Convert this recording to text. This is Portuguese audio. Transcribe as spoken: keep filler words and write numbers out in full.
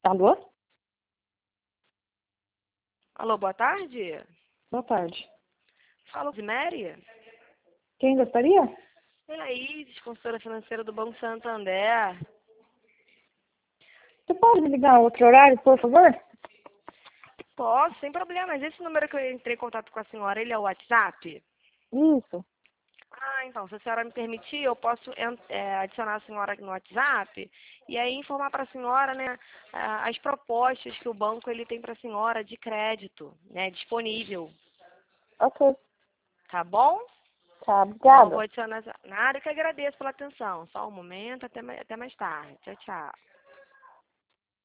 Alô? Alô, boa tarde. Boa tarde. Fala, Mary. Quem gostaria? É a Isis, consultora financeira do Banco Santander. Você pode me ligar outro horário, por favor? Posso, sem problema. Mas esse número que eu entrei em contato com a senhora, ele é o WhatsApp? Isso. Ah, então, se a senhora me permitir, eu posso é, adicionar a senhora aqui no WhatsApp e aí informar para a senhora, né, as propostas que o banco ele tem para a senhora de crédito, né, disponível. Ok. Tá bom? Tá, Então, eu obrigada. vou adicionar. Nada, que agradeço pela atenção. Só um momento, até mais, até mais tarde. Tchau, tchau.